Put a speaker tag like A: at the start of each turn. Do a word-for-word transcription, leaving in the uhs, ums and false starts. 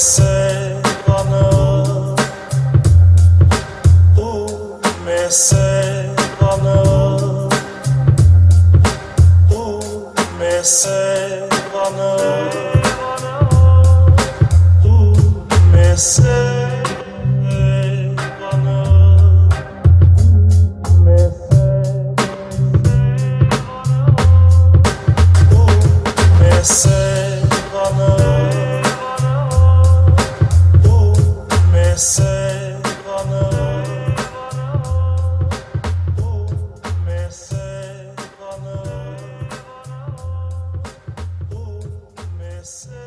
A: Sevana, u me sevana, u me sevana, u me sevana, me sevana, u me sevana. Sevana, u me sevana, u me sevana.